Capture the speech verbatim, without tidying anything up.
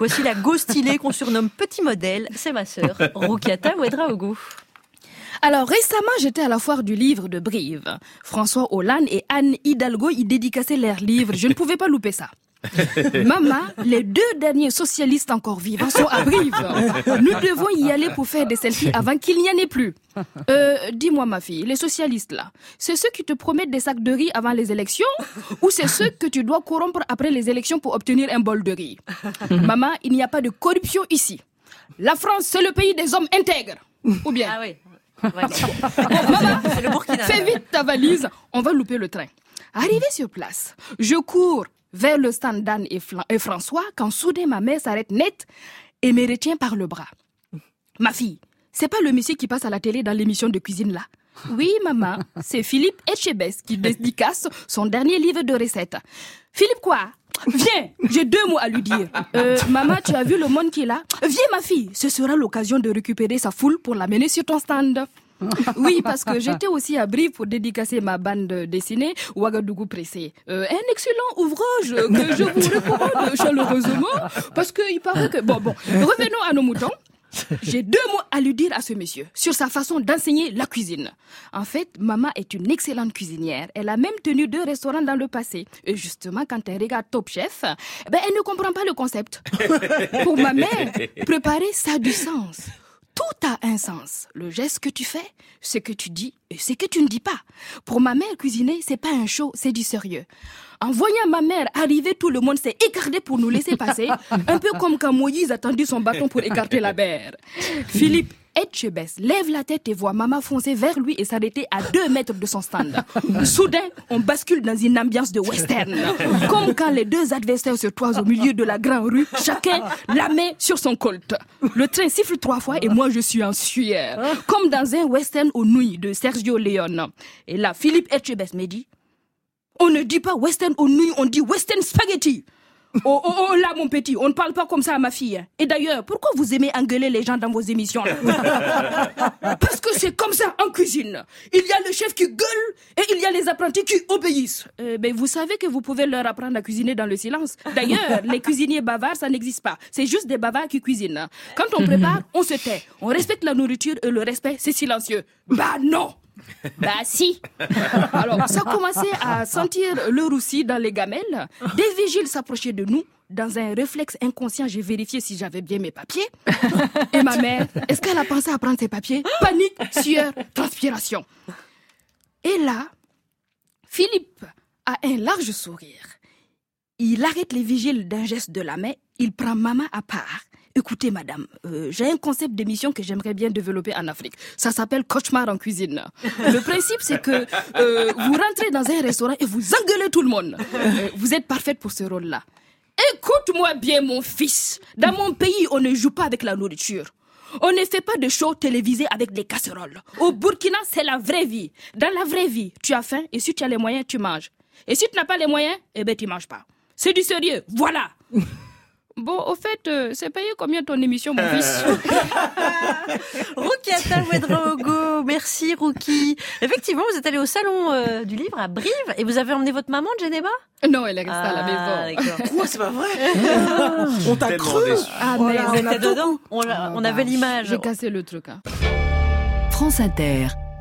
Voici la go stylée qu'on surnomme Petit Modèle. C'est ma sœur, Roukiata Ouedraogo. Alors récemment, j'étais à la foire du livre de Brive. François Hollande et Anne Hidalgo y dédicaçaient leurs livres. Je ne pouvais pas louper ça. Maman, les deux derniers socialistes encore vivants sont à Brive. Nous devons y aller pour faire des selfies avant qu'il n'y en ait plus. Euh, dis-moi ma fille, les socialistes là, c'est ceux qui te promettent des sacs de riz avant les élections ou c'est ceux que tu dois corrompre après les élections pour obtenir un bol de riz? Maman, il n'y a pas de corruption ici. La France, c'est le pays des hommes intègres. Ou bien? Ah oui. Ouais, Maman, c'est le Burkina. Fais vite ta valise, on va louper le train. Arrivé sur place, je cours vers le stand d'Anne et, Fla- et François quand soudain ma mère s'arrête net et me retient par le bras. Ma fille, c'est pas le monsieur qui passe à la télé dans l'émission de cuisine là? Oui maman, c'est Philippe Etchebest qui dédicace son dernier livre de recettes. Philippe quoi? Viens, j'ai deux mots à lui dire. Euh, maman, tu as vu le monde qu'il a? Viens ma fille, ce sera l'occasion de récupérer sa foule pour l'amener sur ton stand. Oui, parce que j'étais aussi à Brive pour dédicacer ma bande dessinée Ouagadougou Pressé. Euh, un excellent ouvrage que je vous recommande chaleureusement parce qu'il paraît que... Bon, bon, revenons à nos moutons. J'ai deux mots à lui dire à ce monsieur sur sa façon d'enseigner la cuisine. En fait, maman est une excellente cuisinière. Elle a même tenu deux restaurants dans le passé. Et justement, quand elle regarde Top Chef, ben, elle ne comprend pas le concept. Pour ma mère, préparer, ça a du sens. Tout a un sens. Le geste que tu fais, ce que tu dis et ce que tu ne dis pas. Pour ma mère, cuisiner, c'est pas un show, c'est du sérieux. En voyant ma mère arriver, tout le monde s'est écarté pour nous laisser passer, un peu comme quand Moïse a tendu son bâton pour écarter la mer. Philippe Etchebest lève la tête et voit maman foncer vers lui et s'arrêter à deux mètres de son stand. Soudain, on bascule dans une ambiance de western. Comme quand les deux adversaires se toisent au milieu de la grande rue, chacun la main sur son colt. Le train siffle trois fois et moi je suis en sueur. Comme dans un western aux nouilles de Sergio Leone. Et là, Philippe Etchebest me dit, on ne dit pas western aux nouilles, on dit western spaghetti. Oh, oh, oh, là, mon petit, on ne parle pas comme ça à ma fille. Et d'ailleurs, pourquoi vous aimez engueuler les gens dans vos émissions là? Parce que c'est comme ça en cuisine. Il y a le chef qui gueule et il y a les apprentis qui obéissent. Euh, ben, vous savez que vous pouvez leur apprendre à cuisiner dans le silence. D'ailleurs, les cuisiniers bavards, ça n'existe pas. C'est juste des bavards qui cuisinent. Quand on prépare, on se tait. On respecte la nourriture et le respect, c'est silencieux. Bah non! Bah si. Alors ça commençait à sentir le roussi dans les gamelles. Des vigiles s'approchaient de nous. Dans un réflexe inconscient, j'ai vérifié si j'avais bien mes papiers. Et ma mère, est-ce qu'elle a pensé à prendre ses papiers? Panique, sueur, transpiration. Et là, Philippe a un large sourire. Il arrête les vigiles d'un geste de la main. Il prend maman à part. Écoutez, madame, euh, j'ai un concept d'émission que j'aimerais bien développer en Afrique. Ça s'appelle Cauchemar en cuisine. Le principe, c'est que euh, vous rentrez dans un restaurant et vous engueulez tout le monde. Euh, vous êtes parfaite pour ce rôle-là. Écoute-moi bien, mon fils. Dans mon pays, on ne joue pas avec la nourriture. On ne fait pas de show télévisé avec des casseroles. Au Burkina, c'est la vraie vie. Dans la vraie vie, tu as faim et si tu as les moyens, tu manges. Et si tu n'as pas les moyens, eh ben tu manges pas. C'est du sérieux, voilà. Bon, au fait, euh, c'est payé combien ton émission, mon fils? Roukiata Ouedraogo, merci Rouki. Effectivement, vous êtes allé au salon euh, du livre à Brive et vous avez emmené votre maman de Geneva? Non, elle est restée ah, à la maison. D'accord. Quoi, c'est pas vrai? On t'a cru? Ah, Oh mais là, on était dedans. On, Ah, on bah, avait l'image. J'ai cassé le truc. Hein. France Inter.